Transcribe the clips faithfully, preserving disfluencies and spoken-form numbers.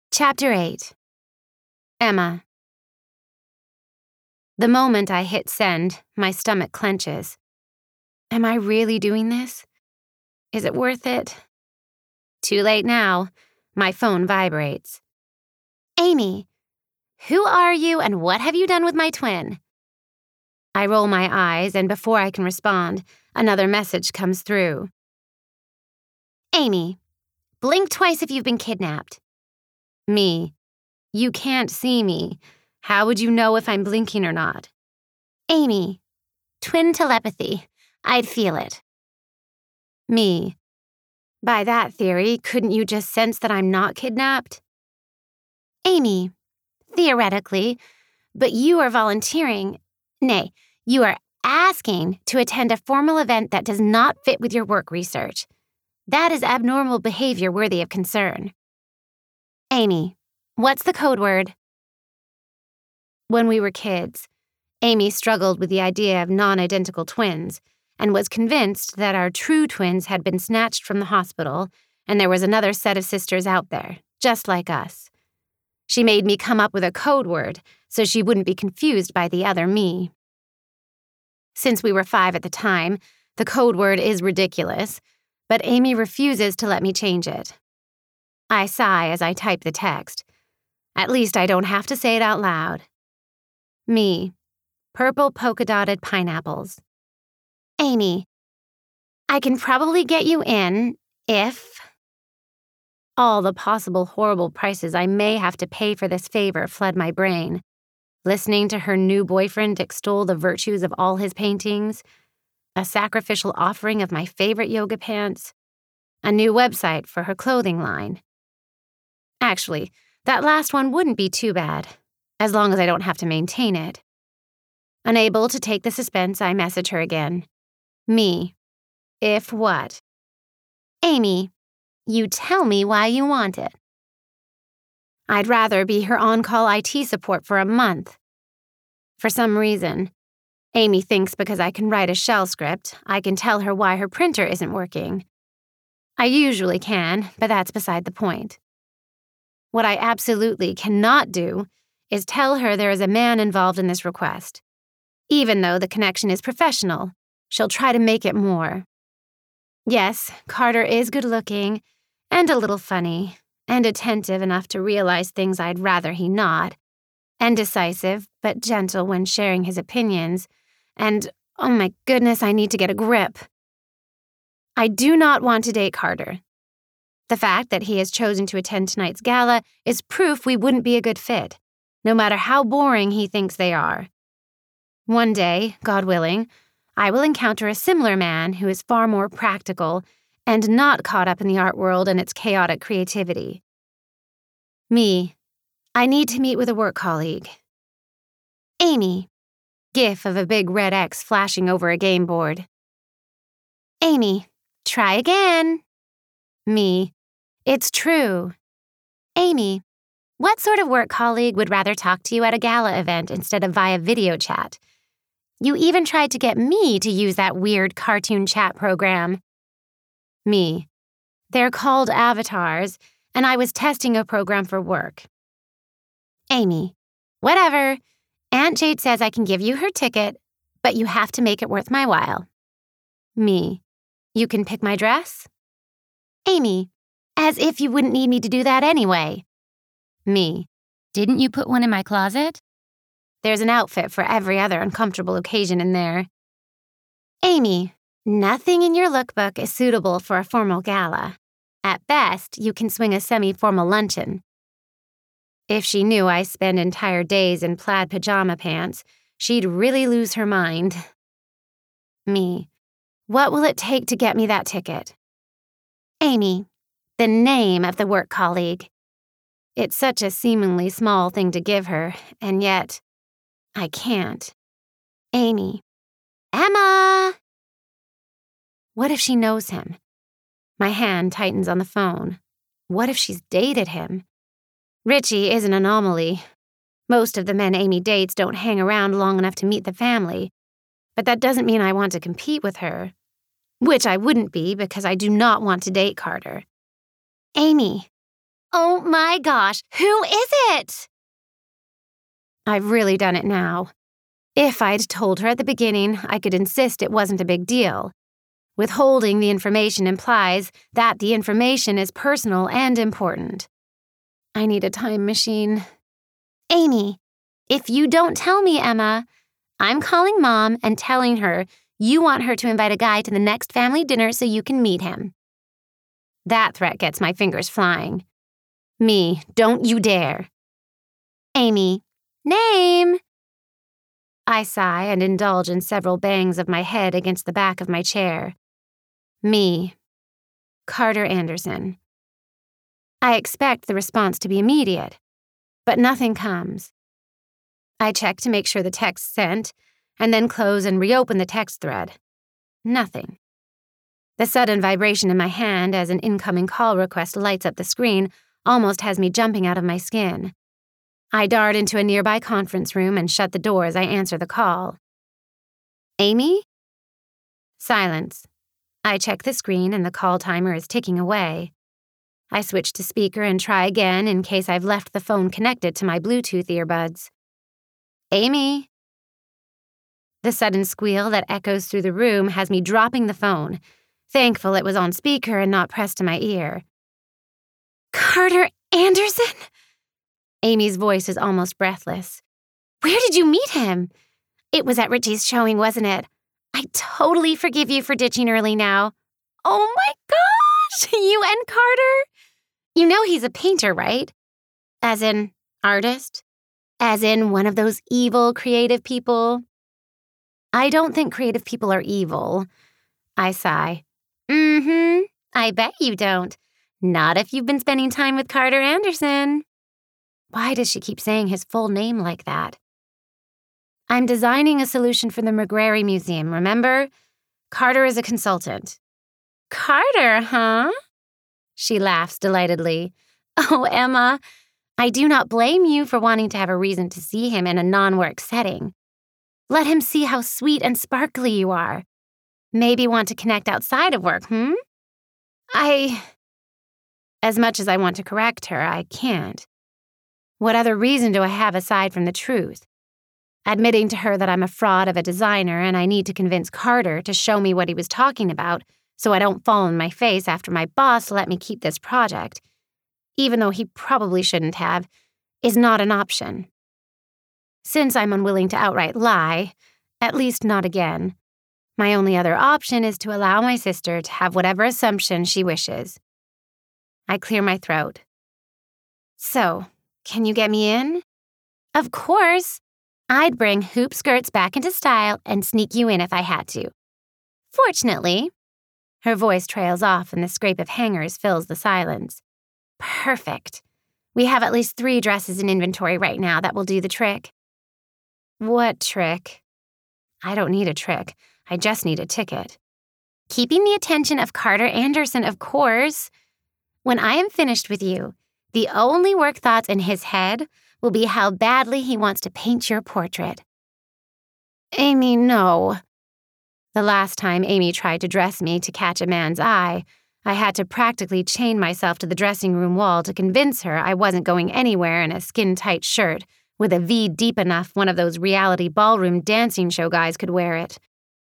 Chapter eight. Emma. The moment I hit send, my stomach clenches. Am I really doing this? Is it worth it? Too late now. My phone vibrates. Amy, who are you and what have you done with my twin? I roll my eyes, and before I can respond, another message comes through. Amy, blink twice if you've been kidnapped. Me. You can't see me. How would you know if I'm blinking or not? Amy. Twin telepathy. I'd feel it. Me. By that theory, couldn't you just sense that I'm not kidnapped? Amy. Theoretically, but you are volunteering, nay, you are asking to attend a formal event that does not fit with your work research. That is abnormal behavior worthy of concern. Amy, what's the code word? When we were kids, Amy struggled with the idea of non-identical twins and was convinced that our true twins had been snatched from the hospital and there was another set of sisters out there, just like us. She made me come up with a code word so she wouldn't be confused by the other me. Since we were five at the time, the code word is ridiculous, but Amy refuses to let me change it. I sigh as I type the text. At least I don't have to say it out loud. Me. Purple polka-dotted pineapples. Amy. I can probably get you in if... All the possible horrible prices I may have to pay for this favor flood my brain. Listening to her new boyfriend extol the virtues of all his paintings, a sacrificial offering of my favorite yoga pants, a new website for her clothing line. Actually, that last one wouldn't be too bad, as long as I don't have to maintain it. Unable to take the suspense, I message her again. Me. If what? Amy, you tell me why you want it. I'd rather be her on-call I T support for a month. For some reason, Amy thinks because I can write a shell script, I can tell her why her printer isn't working. I usually can, but that's beside the point. What I absolutely cannot do is tell her there is a man involved in this request. Even though the connection is professional, she'll try to make it more. Yes, Carter is good-looking, and a little funny, and attentive enough to realize things I'd rather he not, and decisive, but gentle when sharing his opinions, and, oh my goodness, I need to get a grip. I do not want to date Carter. The fact that he has chosen to attend tonight's gala is proof we wouldn't be a good fit, no matter how boring he thinks they are. One day, God willing, I will encounter a similar man who is far more practical and not caught up in the art world and its chaotic creativity. Me. I need to meet with a work colleague. Amy. GIF of a big red X flashing over a game board. Amy. Try again. Me. It's true. Amy. What sort of work colleague would rather talk to you at a gala event instead of via video chat? You even tried to get me to use that weird cartoon chat program. Me. They're called avatars, and I was testing a program for work. Amy. Whatever. Aunt Jade says I can give you her ticket, but you have to make it worth my while. Me. You can pick my dress? Amy. As if you wouldn't need me to do that anyway. Me. Didn't you put one in my closet? There's an outfit for every other uncomfortable occasion in there. Amy. Nothing in your lookbook is suitable for a formal gala. At best, you can swing a semi-formal luncheon. If she knew I spend entire days in plaid pajama pants, she'd really lose her mind. Me. What will it take to get me that ticket? Amy. The name of the work colleague. It's such a seemingly small thing to give her, and yet, I can't. Amy. Emma! What if she knows him? My hand tightens on the phone. What if she's dated him? Richie is an anomaly. Most of the men Amy dates don't hang around long enough to meet the family, but that doesn't mean I want to compete with her. Which I wouldn't be because I do not want to date Carter. Amy. Oh my gosh, who is it? I've really done it now. If I'd told her at the beginning, I could insist it wasn't a big deal. Withholding the information implies that the information is personal and important. I need a time machine. Amy, if you don't tell me, Emma, I'm calling Mom and telling her you want her to invite a guy to the next family dinner so you can meet him. That threat gets my fingers flying. Me, don't you dare. Amy, name. I sigh and indulge in several bangs of my head against the back of my chair. Me, Carter Anderson. I expect the response to be immediate, but nothing comes. I check to make sure the text's sent, and then close and reopen the text thread. Nothing. The sudden vibration in my hand as an incoming call request lights up the screen almost has me jumping out of my skin. I dart into a nearby conference room and shut the door as I answer the call. Amy? Silence. I check the screen and the call timer is ticking away. I switch to speaker and try again in case I've left the phone connected to my Bluetooth earbuds. Amy? The sudden squeal that echoes through the room has me dropping the phone, thankful it was on speaker and not pressed to my ear. Carter Anderson? Amy's voice is almost breathless. Where did you meet him? It was at Richie's showing, wasn't it? I totally forgive you for ditching early now. Oh my gosh, you and Carter? You know he's a painter, right? As in, artist? As in one of those evil creative people? I don't think creative people are evil. I sigh. Mm-hmm, I bet you don't. Not if you've been spending time with Carter Anderson. Why does she keep saying his full name like that? I'm designing a solution for the McGrary Museum, remember? Carter is a consultant. Carter, huh? She laughs delightedly. Oh, Emma, I do not blame you for wanting to have a reason to see him in a non-work setting. Let him see how sweet and sparkly you are. Maybe want to connect outside of work, hmm? I... As much as I want to correct her, I can't. What other reason do I have aside from the truth? Admitting to her that I'm a fraud of a designer and I need to convince Carter to show me what he was talking about so I don't fall on my face after my boss let me keep this project, even though he probably shouldn't have, is not an option. Since I'm unwilling to outright lie, at least not again, my only other option is to allow my sister to have whatever assumption she wishes. I clear my throat. So, can you get me in? Of course. I'd bring hoop skirts back into style and sneak you in if I had to. Fortunately, her voice trails off and the scrape of hangers fills the silence. Perfect. We have at least three dresses in inventory right now that will do the trick. What trick? I don't need a trick. I just need a ticket. Keeping the attention of Carter Anderson, of course. When I am finished with you, the only work thoughts in his head will be how badly he wants to paint your portrait. Amy, no. The last time Amy tried to dress me to catch a man's eye, I had to practically chain myself to the dressing room wall to convince her I wasn't going anywhere in a skin-tight shirt with a V deep enough one of those reality ballroom dancing show guys could wear it.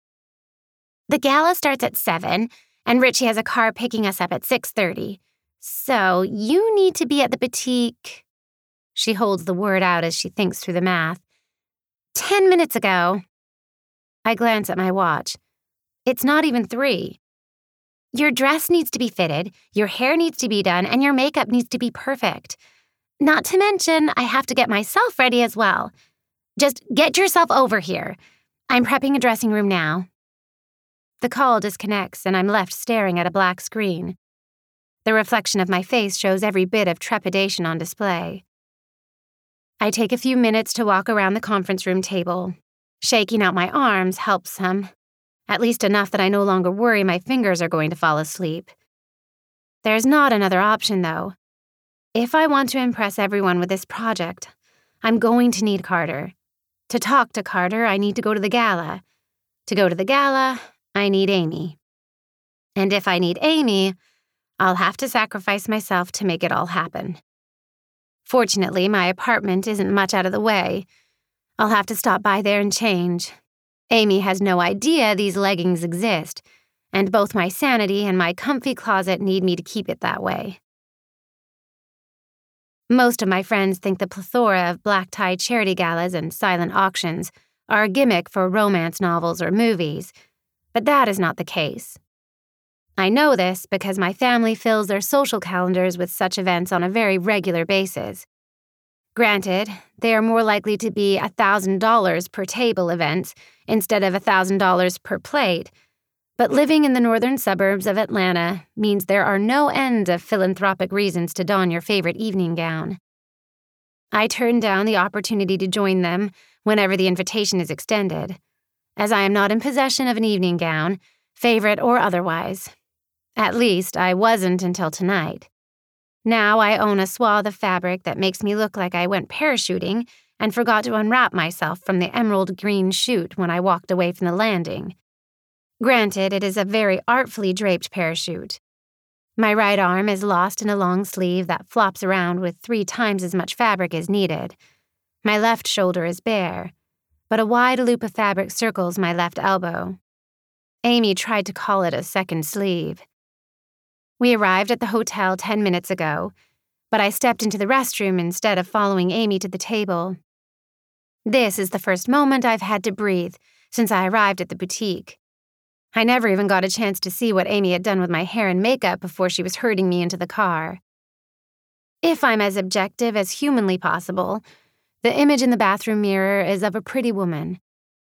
The gala starts at seven, and Richie has a car picking us up at six thirty. So you need to be at the boutique. She holds the word out as she thinks through the math. Ten minutes ago. I glance at my watch. It's not even three. Your dress needs to be fitted, your hair needs to be done, and your makeup needs to be perfect. Not to mention, I have to get myself ready as well. Just get yourself over here. I'm prepping a dressing room now. The call disconnects, and I'm left staring at a black screen. The reflection of my face shows every bit of trepidation on display. I take a few minutes to walk around the conference room table. Shaking out my arms helps some, at least enough that I no longer worry my fingers are going to fall asleep. There's not another option, though. If I want to impress everyone with this project, I'm going to need Carter. To talk to Carter, I need to go to the gala. To go to the gala, I need Amy. And if I need Amy, I'll have to sacrifice myself to make it all happen. Fortunately, my apartment isn't much out of the way. I'll have to stop by there and change. Amy has no idea these leggings exist, and both my sanity and my comfy closet need me to keep it that way. Most of my friends think the plethora of black-tie charity galas and silent auctions are a gimmick for romance novels or movies, but that is not the case. I know this because my family fills their social calendars with such events on a very regular basis. Granted, they are more likely to be one thousand dollars per table events instead of one thousand dollars per plate, but living in the northern suburbs of Atlanta means there are no end of philanthropic reasons to don your favorite evening gown. I turn down the opportunity to join them whenever the invitation is extended, as I am not in possession of an evening gown, favorite or otherwise. At least, I wasn't until tonight. Now I own a swath of fabric that makes me look like I went parachuting and forgot to unwrap myself from the emerald green chute when I walked away from the landing. Granted, it is a very artfully draped parachute. My right arm is lost in a long sleeve that flops around with three times as much fabric as needed. My left shoulder is bare, but a wide loop of fabric circles my left elbow. Amy tried to call it a second sleeve. We arrived at the hotel ten minutes ago, but I stepped into the restroom instead of following Amy to the table. This is the first moment I've had to breathe since I arrived at the boutique. I never even got a chance to see what Amy had done with my hair and makeup before she was herding me into the car. If I'm as objective as humanly possible, the image in the bathroom mirror is of a pretty woman.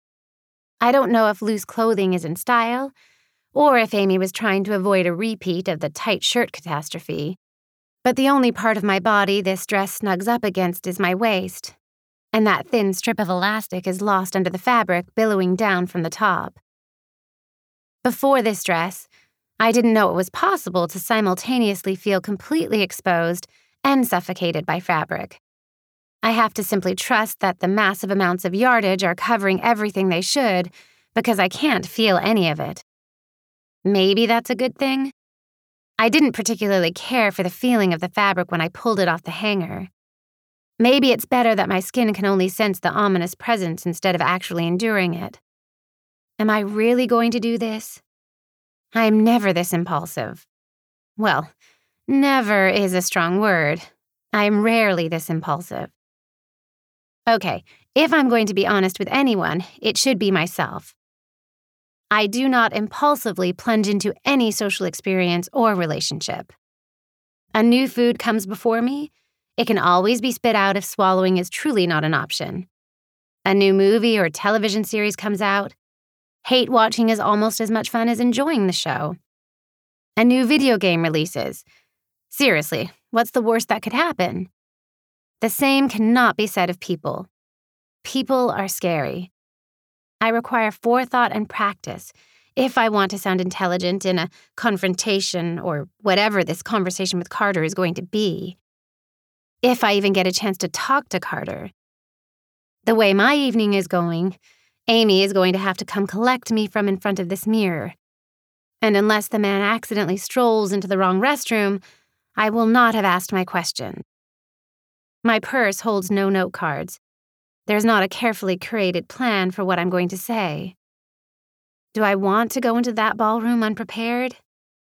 I don't know if loose clothing is in style, or if Amy was trying to avoid a repeat of the tight shirt catastrophe, but the only part of my body this dress snugs up against is my waist, and that thin strip of elastic is lost under the fabric billowing down from the top. Before this dress, I didn't know it was possible to simultaneously feel completely exposed and suffocated by fabric. I have to simply trust that the massive amounts of yardage are covering everything they should, because I can't feel any of it. Maybe that's a good thing. I didn't particularly care for the feeling of the fabric when I pulled it off the hanger. Maybe it's better that my skin can only sense the ominous presence instead of actually enduring it. Am I really going to do this? I am never this impulsive. Well, never is a strong word. I am rarely this impulsive. Okay, if I'm going to be honest with anyone, it should be myself. I do not impulsively plunge into any social experience or relationship. A new food comes before me, it can always be spit out if swallowing is truly not an option. A new movie or television series comes out. Hate watching is almost as much fun as enjoying the show. A new video game releases. Seriously, what's the worst that could happen? The same cannot be said of people. People are scary. I require forethought and practice if I want to sound intelligent in a confrontation or whatever this conversation with Carter is going to be. If I even get a chance to talk to Carter. The way my evening is going, Amy is going to have to come collect me from in front of this mirror. And unless the man accidentally strolls into the wrong restroom, I will not have asked my question. My purse holds no note cards. There's not a carefully curated plan for what I'm going to say. Do I want to go into that ballroom unprepared?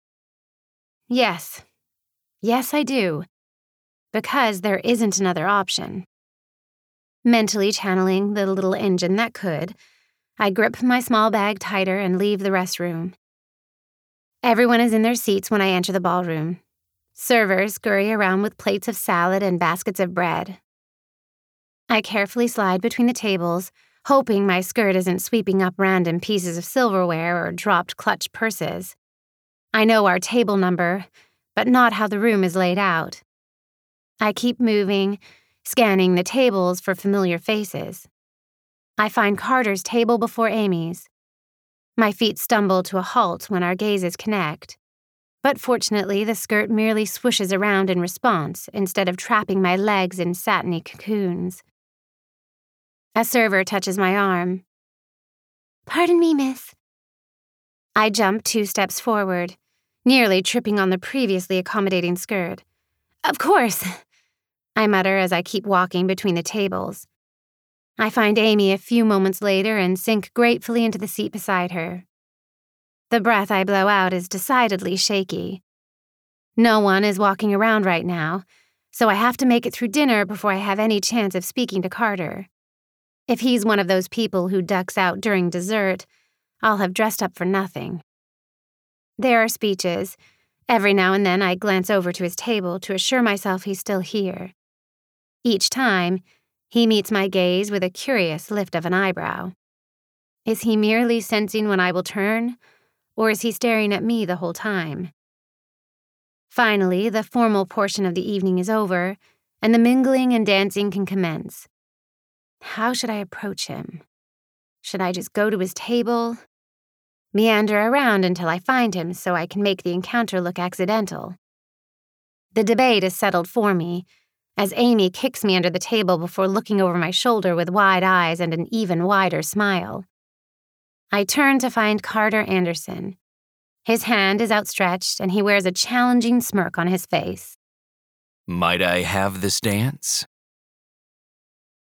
Yes. Yes, I do. Because there isn't another option. Mentally channeling the little engine that could, I grip my small bag tighter and leave the restroom. Everyone is in their seats when I enter the ballroom. Servers scurry around with plates of salad and baskets of bread. I carefully slide between the tables, hoping my skirt isn't sweeping up random pieces of silverware or dropped clutch purses. I know our table number, but not how the room is laid out. I keep moving, scanning the tables for familiar faces. I find Carter's table before Amy's. My feet stumble to a halt when our gazes connect. But fortunately, the skirt merely swooshes around in response instead of trapping my legs in satiny cocoons. A server touches my arm. "Pardon me, miss." I jump two steps forward, nearly tripping on the previously accommodating skirt. Of course, I mutter as I keep walking between the tables. I find Amy a few moments later and sink gratefully into the seat beside her. The breath I blow out is decidedly shaky. No one is walking around right now, so I have to make it through dinner before I have any chance of speaking to Carter. If he's one of those people who ducks out during dessert, I'll have dressed up for nothing. There are speeches. Every now and then I glance over to his table to assure myself he's still here. Each time, he meets my gaze with a curious lift of an eyebrow. Is he merely sensing when I will turn, or is he staring at me the whole time? Finally, the formal portion of the evening is over, and the mingling and dancing can commence. How should I approach him? Should I just go to his table? Meander around until I find him so I can make the encounter look accidental. The debate is settled for me, as Amy kicks me under the table before looking over my shoulder with wide eyes and an even wider smile. I turn to find Carter Anderson. His hand is outstretched, and he wears a challenging smirk on his face. Might I have this dance?